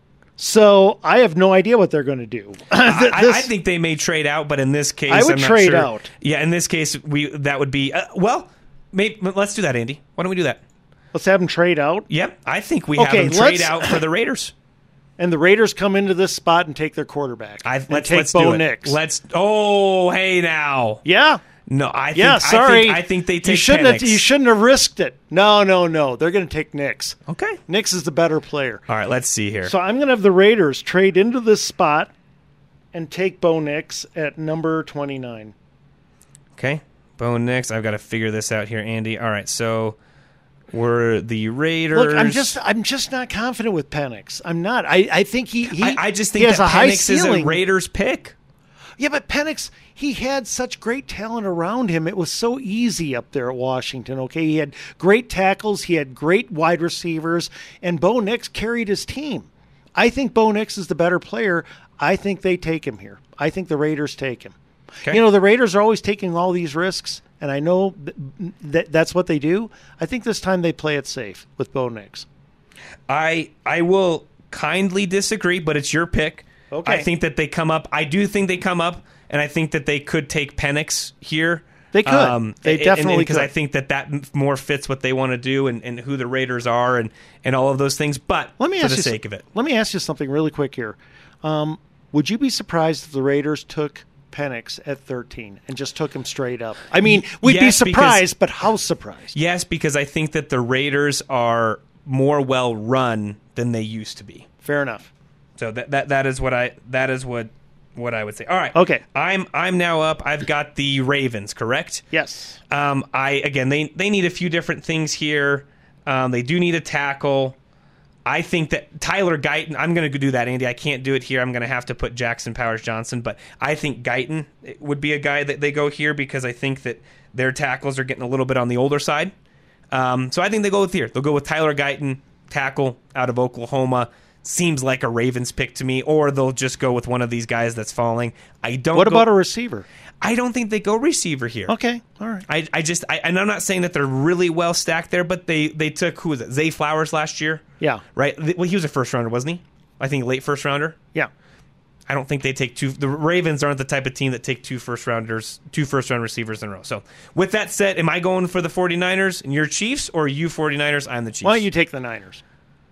So I have no idea what they're going to do. I think they may trade out, but in this case, I would I'm not trade sure. out. Yeah, in this case, that would be maybe let's do that, Andy. Why don't we do that? Let's have them trade out. Yep, I think we have them trade out for the Raiders. And the Raiders come into this spot and take their quarterback. Let's Bo Nix. Hey now. Yeah. No, I think they take Penix. You shouldn't have risked it. No. They're going to take Nix. Okay. Nix is the better player. All right, let's see here. So I'm going to have the Raiders trade into this spot and take Bo Nix at number 29. Okay. Bo Nix. I've got to figure this out here, Andy. All right, so we're the Raiders. Look, I'm just not confident with Penix. I'm not. I think he I just think he has that a high Penix ceiling. is a Raiders pick. Yeah, but Penix, he had such great talent around him. It was so easy up there at Washington, okay? He had great tackles. He had great wide receivers. And Bo Nix carried his team. I think Bo Nix is the better player. I think they take him here. I think the Raiders take him. Okay. You know, the Raiders are always taking all these risks, and I know that's what they do. I think this time they play it safe with Bo Nix. I will kindly disagree, but it's your pick. Okay. I think that they come up. I do think they come up, and I think that they could take Penix here. They could. They definitely because I think that more fits what they want to do and who the Raiders are and all of those things. But for the sake of it, let me ask you something really quick here. Would you be surprised if the Raiders took Penix at 13 and just took him straight up? I mean, we'd be surprised, but how surprised? Yes, because I think that the Raiders are more well run than they used to be. Fair enough. So that is what I would say. All right. Okay. I'm now up. I've got the Ravens, correct? Yes. They need a few different things here. They do need a tackle. I think that Tyler Guyton, I'm going to do that, Andy. I can't do it here. I'm going to have to put Jackson Powers Johnson, but I think Guyton would be a guy that they go here because I think that their tackles are getting a little bit on the older side. So I think they go with here. They'll go with Tyler Guyton, tackle out of Oklahoma. Seems like a Ravens pick to me, or they'll just go with one of these guys that's falling. What about a receiver? I don't think they go receiver here. Okay, all right. And I'm not saying that they're really well stacked there, but they took, who was it, Zay Flowers last year? Yeah. Right? Well, he was a first rounder, wasn't he? I think late first rounder. Yeah. I don't think they take two. The Ravens aren't the type of team that take two first round receivers in a row. So with that said, am I going for the 49ers and your Chiefs, or you 49ers? I'm the Chiefs. Why don't you take the Niners?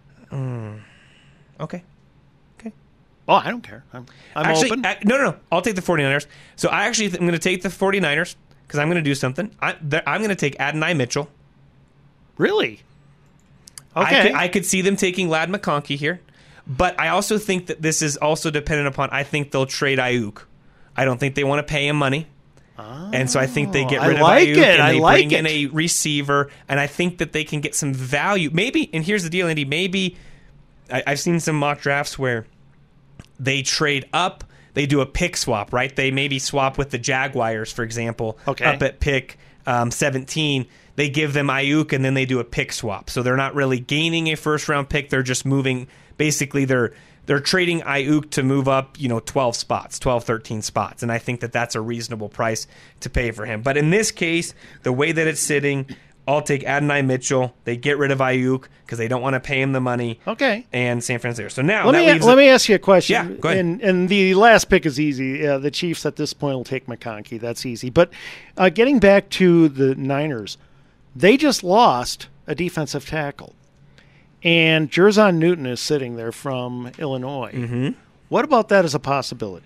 Okay. Oh, I don't care. I'm open. No. I'll take the 49ers. So I actually am going to take the 49ers because I'm going to do something. I'm going to take Adonai Mitchell. Really? Okay. I could see them taking Ladd McConkey here. But I also think that this is also dependent upon, I think they'll trade Ayuk. I don't think they want to pay him money. And so I think they get rid of Ayuk and they bring in a receiver. And I think that they can get some value. Maybe, and here's the deal, Andy, maybe I've seen some mock drafts where they trade up, they do a pick swap, right? They maybe swap with the Jaguars, for example, up at pick 17. They give them Ayuk, and then they do a pick swap. So they're not really gaining a first-round pick. They're just moving. Basically, they're trading Ayuk to move up, 12 spots, 12, 13 spots. And I think that that's a reasonable price to pay for him. But in this case, the way that it's sitting, I'll take Adonai Mitchell. They get rid of Ayuk because they don't want to pay him the money. Okay. And San Francisco. So now let me ask you a question. Yeah, go ahead. And the last pick is easy. The Chiefs at this point will take McConkey. That's easy. But getting back to the Niners, they just lost a defensive tackle. And Jerzon Newton is sitting there from Illinois. Mm-hmm. What about that as a possibility?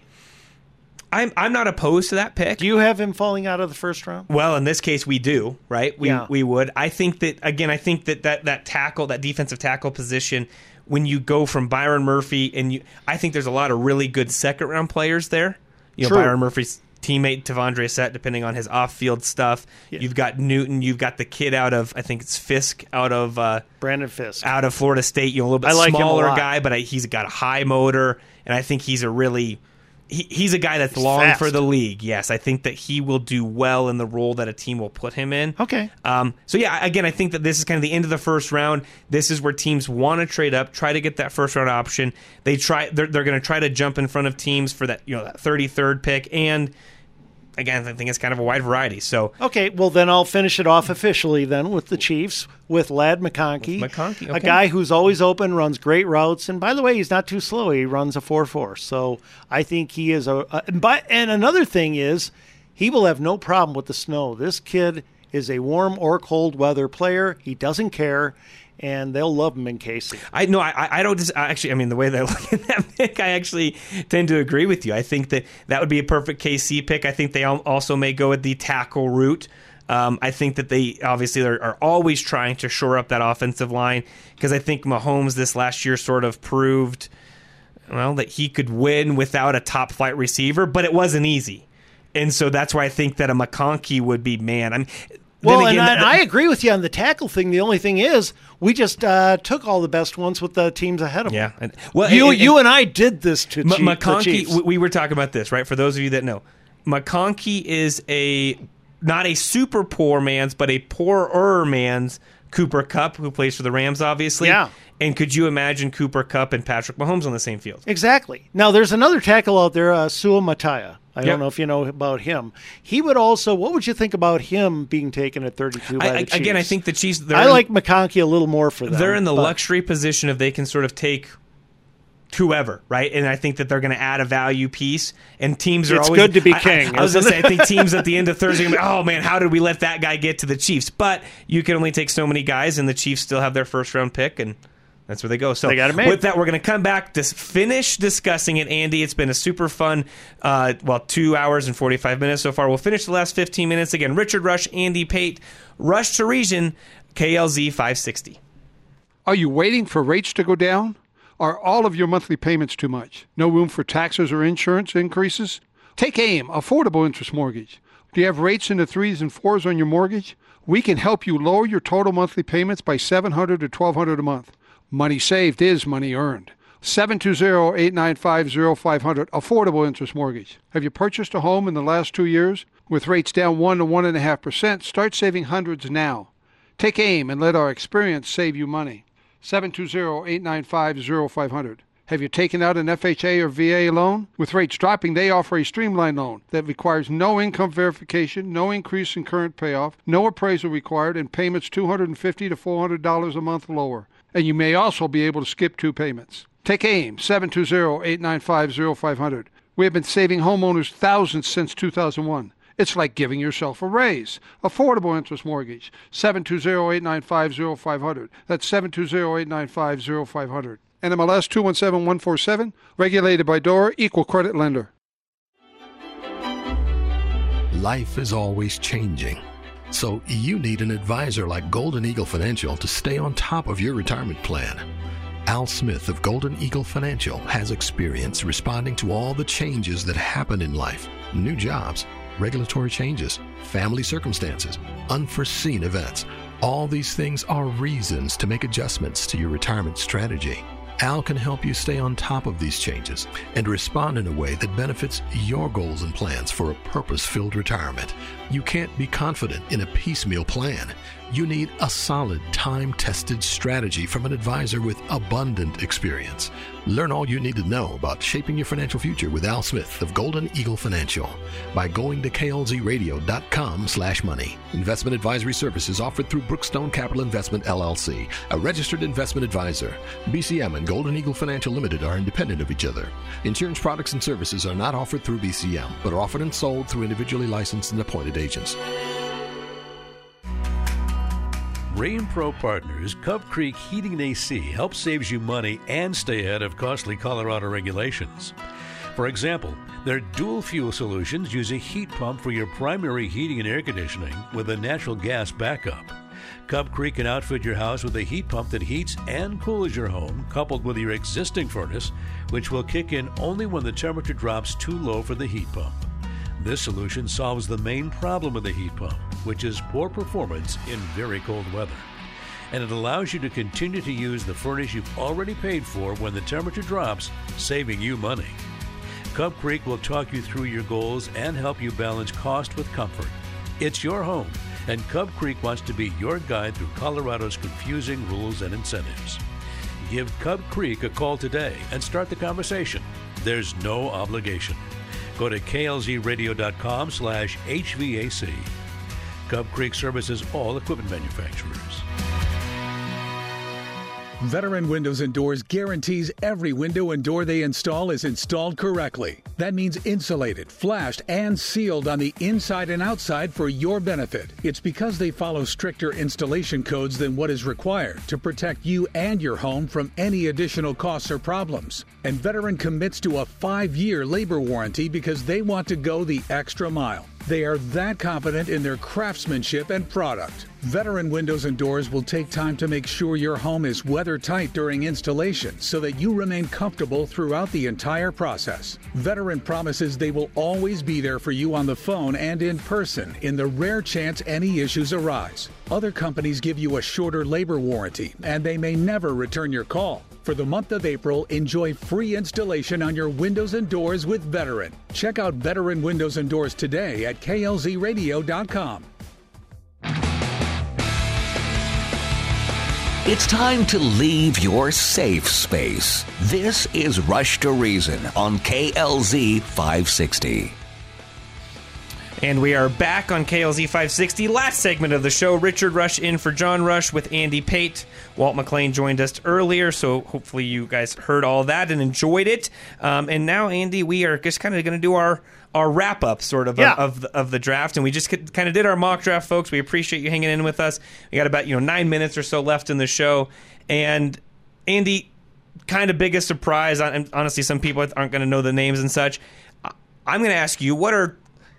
I'm not opposed to that pick. Do you have him falling out of the first round? Well, in this case, we do, right? We would. I think that, again, that tackle, that defensive tackle position, when you go from Byron Murphy, I think there's a lot of really good second-round players there. True. Byron Murphy's teammate, Tavondre Sett, depending on his off-field stuff. Yeah. You've got Newton. You've got the kid out of, I think it's Fisk, Brandon Fisk. Out of Florida State. A little bit smaller guy, but he's got a high motor, and I think he's a really... He's a guy that's long fast for the league. Yes, I think that he will do well in the role that a team will put him in. Okay. So, yeah, again, I think that this is kind of the end of the first round. This is where teams want to trade up, try to get that first-round option. They're going to try to jump in front of teams for that, that 33rd pick. And, again, I think it's kind of a wide variety. So okay, well, then I'll finish it off officially then with the Chiefs, with Ladd McConkey. A guy who's always open, runs great routes. And, by the way, he's not too slow. He runs a 4.4. So I think he is and another thing is he will have no problem with the snow. This kid is a warm or cold weather player. He doesn't care. And they'll love him in KC. I don't actually. I mean, the way they look at that pick, I actually tend to agree with you. I think that would be a perfect KC pick. I think they also may go with the tackle route. I think that they obviously are always trying to shore up that offensive line because I think Mahomes this last year sort of proved, that he could win without a top flight receiver, but it wasn't easy, and so that's why I think that a McConkey would be Well, and I agree with you on the tackle thing. The only thing is, we just took all the best ones with the teams ahead of them. Yeah. You and I did this to McConkey. We were talking about this, right? For those of you that know, McConkey is not a super poor man's, but a poorer man's Cooper Kupp, who plays for the Rams, obviously. Yeah. And could you imagine Cooper Kupp and Patrick Mahomes on the same field? Exactly. Now, there's another tackle out there, Sua Mataya. I don't know if you know about him. He would also, what would you think about him being taken at 32 by the Chiefs? Again, I think the Chiefs... I like McConkey a little more for that. They're in the luxury position if they can sort of take whoever, right? And I think that they're going to add a value piece. And teams are it's always... It's good to be king. I was going to say, I think teams at the end of Thursday are going to be, oh man, how did we let that guy get to the Chiefs? But you can only take so many guys, and the Chiefs still have their first-round pick, and that's where they go. So they got it made. With that, we're going to come back to finish discussing it, Andy. It's been a super fun, 2 hours and 45 minutes so far. We'll finish the last 15 minutes. Again, Richard Rush, Andy Pate, Rush to Reason, KLZ 560. Are you waiting for rates to go down? Are all of your monthly payments too much? No room for taxes or insurance increases? Take AIM, Affordable Interest Mortgage. Do you have rates in the 3s and 4s on your mortgage? We can help you lower your total monthly payments by $700 to $1,200 a month. Money saved is money earned. 720-895-0500, Affordable Interest Mortgage. Have you purchased a home in the last 2 years? With rates down 1 to 1.5%, start saving hundreds now. Take AIM and let our experience save you money. 720-895-0500. Have you taken out an FHA or VA loan? With rates dropping, they offer a streamlined loan that requires no income verification, no increase in current payoff, no appraisal required, and payments $250 to $400 a month lower. And you may also be able to skip 2 payments. Take AIM, 720-895-0500. We have been saving homeowners thousands since 2001. It's like giving yourself a raise. Affordable Interest Mortgage, 720-895-0500. That's 720-895-0500. NMLS 217147, regulated by DORA, equal credit lender. Life is always changing. So you need an advisor like Golden Eagle Financial to stay on top of your retirement plan. Al Smith of Golden Eagle Financial has experience responding to all the changes that happen in life. New jobs, regulatory changes, family circumstances, unforeseen events. All these things are reasons to make adjustments to your retirement strategy. Al can help you stay on top of these changes and respond in a way that benefits your goals and plans for a purpose-filled retirement. You can't be confident in a piecemeal plan. You need a solid, time-tested strategy from an advisor with abundant experience. Learn all you need to know about shaping your financial future with Al Smith of Golden Eagle Financial by going to klzradio.com/money. Investment advisory services offered through Brookstone Capital Investment, LLC, a registered investment advisor. BCM and Golden Eagle Financial Limited are independent of each other. Insurance products and services are not offered through BCM, but are offered and sold through individually licensed and appointed agents. Rain Pro Partners, Cub Creek Heating and AC helps saves you money and stay ahead of costly Colorado regulations. For example, their dual fuel solutions use a heat pump for your primary heating and air conditioning with a natural gas backup. Cub Creek can outfit your house with a heat pump that heats and cools your home, coupled with your existing furnace, which will kick in only when the temperature drops too low for the heat pump. This solution solves the main problem of the heat pump, which is poor performance in very cold weather. And it allows you to continue to use the furnace you've already paid for when the temperature drops, saving you money. Cub Creek will talk you through your goals and help you balance cost with comfort. It's your home, and Cub Creek wants to be your guide through Colorado's confusing rules and incentives. Give Cub Creek a call today and start the conversation. There's no obligation. Go to klzradio.com/HVAC. Cub Creek services all equipment manufacturers. Veteran Windows and Doors guarantees every window and door they install is installed correctly. That means insulated, flashed, and sealed on the inside and outside for your benefit. It's because they follow stricter installation codes than what is required to protect you and your home from any additional costs or problems. And Veteran commits to a 5-year labor warranty because they want to go the extra mile. They are that confident in their craftsmanship and product. Veteran Windows and Doors will take time to make sure your home is weather-tight during installation so that you remain comfortable throughout the entire process. Veteran promises they will always be there for you on the phone and in person in the rare chance any issues arise. Other companies give you a shorter labor warranty, and they may never return your call. For the month of April, enjoy free installation on your windows and doors with Veteran. Check out Veteran Windows and Doors today at klzradio.com. It's time to leave your safe space. This is Rush to Reason on KLZ 560. And we are back on KLZ 560. Last segment of the show. Richard Rush in for John Rush with Andy Pate. Walt McLean joined us earlier, so hopefully you guys heard all that and enjoyed it. And now, Andy, we are just kind of going to do our wrap-up sort of of the draft. And we just kind of did our mock draft, folks. We appreciate you hanging in with us. We got about 9 minutes or so left in the show. And, Andy, kind of biggest surprise. And honestly, some people aren't going to know the names and such. I'm going to ask you, what are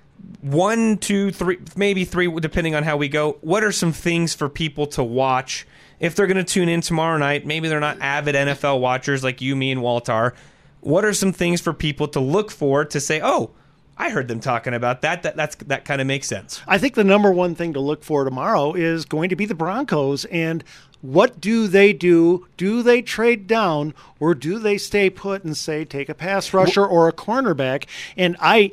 1, 2, 3, maybe 3, depending on how we go. What are some things for people to watch if they're going to tune in tomorrow night? Maybe they're not avid NFL watchers like you, me, and Walt are. What are some things for people to look for to say, oh, I heard them talking about that. That kind of makes sense. I think the number one thing to look for tomorrow is going to be the Broncos. And what do? Do they trade down, or do they stay put and say, take a pass rusher or a cornerback? And I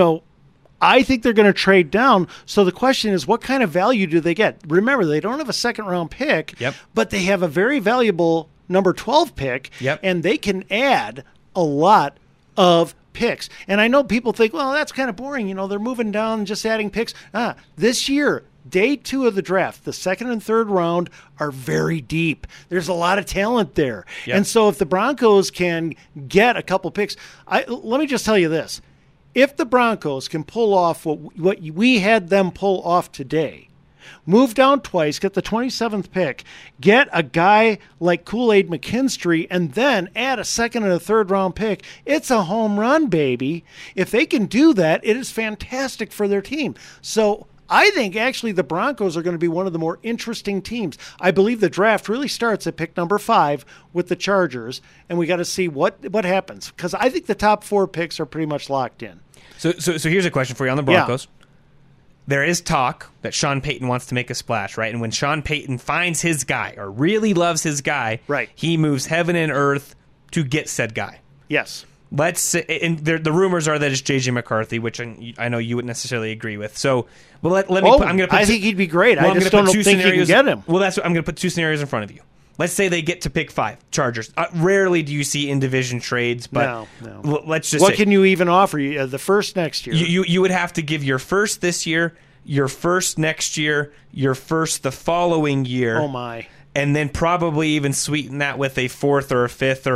think they're going to trade down. So the question is, what kind of value do they get? Remember, they don't have a second-round pick, but they have a very valuable number 12 pick, and they can add a lot of picks. And I know people think, well, that's kind of boring. They're moving down, just adding picks. This year, day 2 of the draft, the second and third round are very deep. There's a lot of talent there. And so if the Broncos can get a couple picks, let me just tell you this. If the Broncos can pull off what we had them pull off today, move down twice, get the 27th pick, get a guy like Kool-Aid McKinstry, and then add a second and a third round pick, it's a home run, baby. If they can do that, it is fantastic for their team. So I think actually the Broncos are going to be one of the more interesting teams. I believe the draft really starts at pick number 5 with the Chargers, and we got to see what happens, because I think the top 4 picks are pretty much locked in. So here's a question for you on the Broncos. There is talk that Sean Payton wants to make a splash, right? And when Sean Payton finds his guy or really loves his guy, he moves heaven and earth to get said guy. Yes. Let's say, and the rumors are that it's J.J. McCarthy, which I know you wouldn't necessarily agree with. So, well, let me. I think he'd be great. I just don't think you can get him. Well, that's what I'm going to put 2 scenarios in front of you. Let's say they get to pick 5, Chargers. Rarely do you see in division trades, but no. Let's just. What can you even offer? The first next year. You would have to give your first this year, your first next year, your first the following year. Oh my. And then probably even sweeten that with a 4th or a 5th,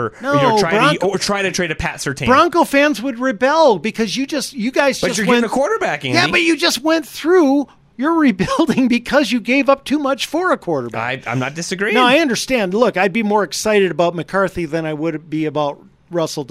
or try to trade a Pat Surtain. Bronco fans would rebel because you guys But you're getting a quarterback, Andy. Yeah, but you just went through. You're rebuilding because you gave up too much for a quarterback. I'm not disagreeing. No, I understand. Look, I'd be more excited about McCarthy than I would be about Russell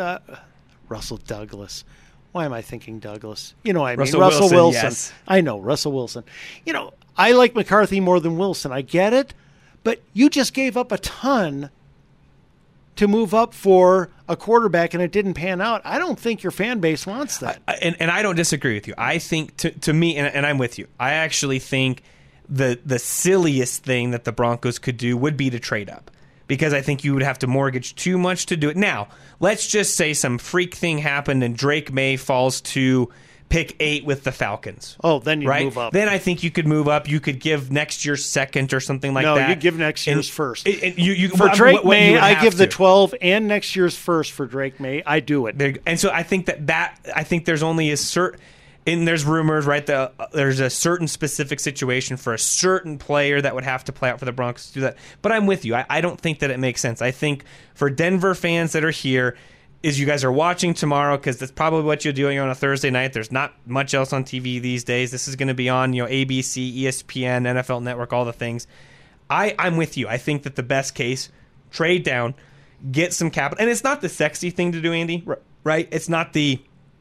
Douglas. Why am I thinking Douglas? I mean Russell Wilson. Yes. I know, Russell Wilson. I like McCarthy more than Wilson. I get it. But you just gave up a ton to move up for a quarterback, and it didn't pan out. I don't think your fan base wants that. And I don't disagree with you. I think, to me, and I'm with you, I actually think the silliest thing that the Broncos could do would be to trade up, because I think you would have to mortgage too much to do it. Now, let's just say some freak thing happened and Drake May falls to pick 8 with the Falcons. Oh, then you move up. Then I think you could move up. You could give next year's second or something like that. No, you give next year's first. For Drake May, I give the 12 and next year's first for Drake May. I do it. And so I think I think there's only a certain, and there's rumors, right? There's a certain specific situation for a certain player that would have to play out for the Broncos to do that. But I'm with you. I don't think that it makes sense. I think for Denver fans that are here, is you guys are watching tomorrow, because that's probably what you're doing on a Thursday night. There's not much else on TV these days. This is going to be on ABC, ESPN, NFL Network, all the things. I'm with you. I think that the best case, trade down, get some capital. And it's not the sexy thing to do, Andy, right? It's not the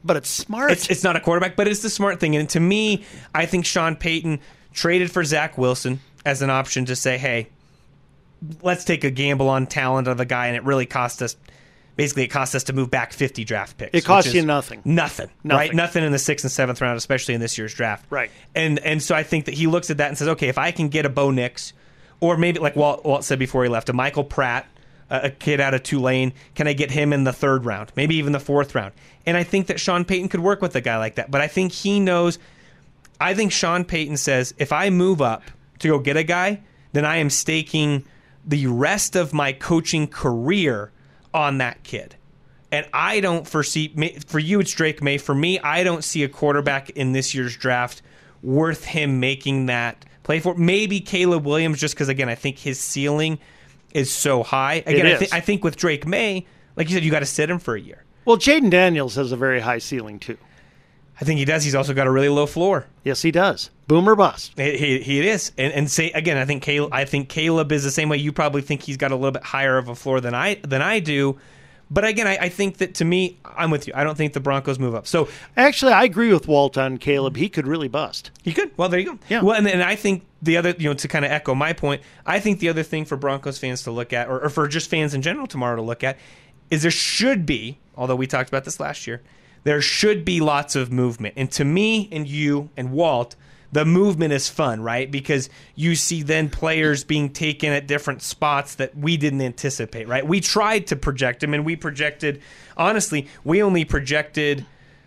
But it's smart. It's not a quarterback, but it's the smart thing. And to me, I think Sean Payton traded for Zach Wilson as an option to say, hey, let's take a gamble on talent of a guy, and it really cost us. Basically, it cost us to move back 50 draft picks. It cost you nothing. Nothing, right? Nothing in the 6th and 7th round, especially in this year's draft. Right. And so I think that he looks at that and says, okay, if I can get a Bo Nix, or maybe like Walt said before he left, a Michael Pratt, a kid out of Tulane, can I get him in the 3rd round, maybe even the 4th round? And I think that Sean Payton could work with a guy like that. But I think he knows, I think Sean Payton says, if I move up to go get a guy, then I am staking the rest of my coaching career on that kid. And I don't foresee, for you it's Drake May, for me I don't see a quarterback in this year's draft worth him making that play for. Maybe Caleb Williams, just because again I think his ceiling is so high. Again, I think with Drake May, like you said, you got to sit him for a year. Well, Jaden Daniels has a very high ceiling too. I think he does. He's also got a really low floor. Yes, he does. Boom or bust. He is. And say again, I think Caleb is the same way. You probably think he's got a little bit higher of a floor than I do. But again, I think that to me, I'm with you. I don't think the Broncos move up. So actually, I agree with Walt on Caleb. He could really bust. He could. Well, there you go. Yeah. Well, and I think the other, to kind of echo my point, I think the other thing for Broncos fans to look at, or for just fans in general tomorrow to look at, is there should be, although we talked about this last year, there should be lots of movement. And to me and you and Walt, the movement is fun, right? Because you see then players being taken at different spots that we didn't anticipate, right? We tried to project them, and we projected, honestly, we only projected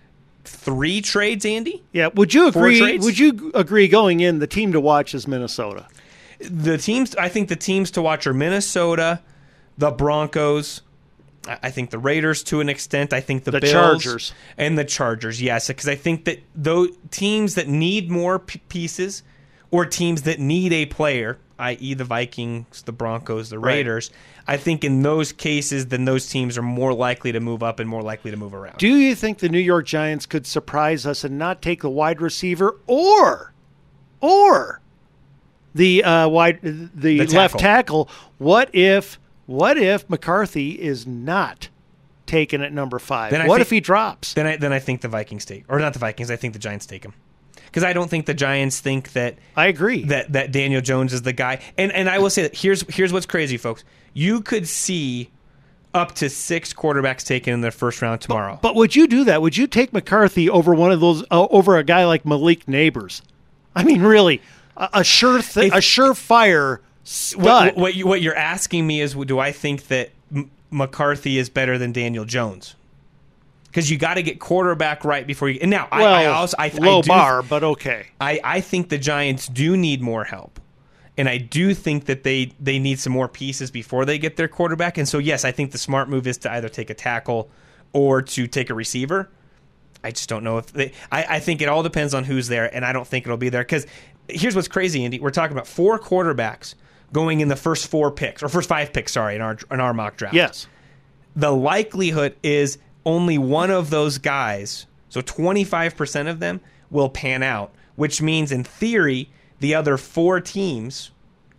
3 trades, Andy? Yeah. Would you agree going in, the team to watch is Minnesota? I think the teams to watch are Minnesota, the Broncos, I think the Raiders to an extent. I think the Bills Chargers. And the Chargers, yes, because I think that those teams that need more pieces or teams that need a player, i.e. the Vikings, the Broncos, the Raiders, right. I think in those cases, then those teams are more likely to move up and more likely to move around. Do you think the New York Giants could surprise us and not take the wide receiver or the left tackle? What if McCarthy is not taken at number 5? If he drops? Then I think the Vikings take, or not the Vikings. I think the Giants take him, because I don't think the Giants think that. I agree that Daniel Jones is the guy. And I will say that here's what's crazy, folks. You could see up to 6 quarterbacks taken in the first round tomorrow. But would you do that? Would you take McCarthy over one of those over a guy like Malik Neighbors? I mean, really, a surefire. What you're asking me is, do I think that McCarthy is better than Daniel Jones? Because you got to get quarterback right before you. And now, low bar, but okay. I think the Giants do need more help, and I do think that they need some more pieces before they get their quarterback. And so, yes, I think the smart move is to either take a tackle or to take a receiver. I just don't know if they. I think it all depends on who's there, and I don't think it'll be there. Because here's what's crazy, Andy. We're talking about 4 quarterbacks going in the first 4 picks, or first 5 picks, sorry, in our mock draft. Yes. The likelihood is only one of those guys, so 25% of them, will pan out, which means in theory the other 3 teams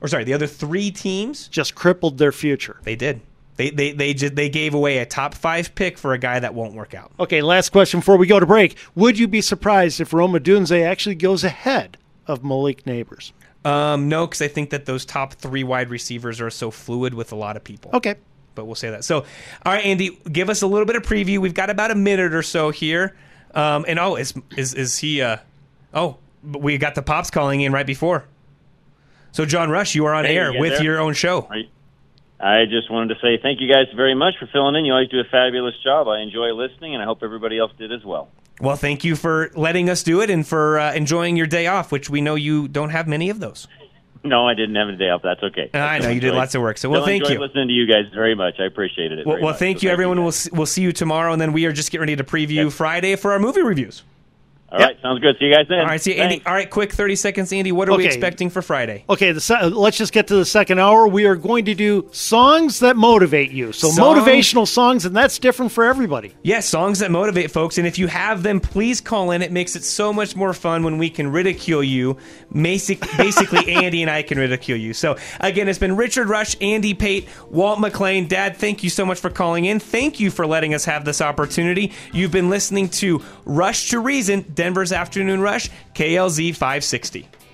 just crippled their future. They did. They gave away a top 5 pick for a guy that won't work out. Okay, last question before we go to break. Would you be surprised if Rome Odunze actually goes ahead of Malik Neighbors? No, because I think that those top 3 wide receivers are so fluid with a lot of people. Okay. But we'll say that. So, all right, Andy, give us a little bit of preview. We've got about a minute or so here. Is he... we got the Pops calling in right before. So, John Rush, you are on air with your own show. I just wanted to say thank you guys very much for filling in. You always do a fabulous job. I enjoy listening, and I hope everybody else did as well. Well, thank you for letting us do it and for enjoying your day off, which we know you don't have many of those. No, I didn't have a day off. That's okay. I know you did lots of work. So, well, thank you. I listening to you guys very much. I appreciated it. Well, thank you, everyone. We'll see you tomorrow, and then we are just getting ready to preview Friday for our movie reviews. All right, sounds good. See you guys then. All right, see you, Andy. Thanks. All right, quick 30 seconds, Andy. What are we expecting for Friday? Okay, let's just get to the second hour. We are going to do songs that motivate you. So motivational songs, and that's different for everybody. Yes, songs that motivate folks. And if you have them, please call in. It makes it so much more fun when we can ridicule you. Basically, Andy and I can ridicule you. So, again, it's been Richard Rush, Andy Pate, Walt McLean. Dad, thank you so much for calling in. Thank you for letting us have this opportunity. You've been listening to Rush to Reason, Denver's Afternoon Rush, KLZ 560.